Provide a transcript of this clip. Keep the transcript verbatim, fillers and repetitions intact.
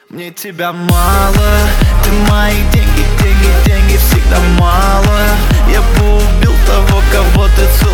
Мне тебя мало, ты мои деньги, деньги, деньги всегда мало. Я бы убил того, кого ты целуешь.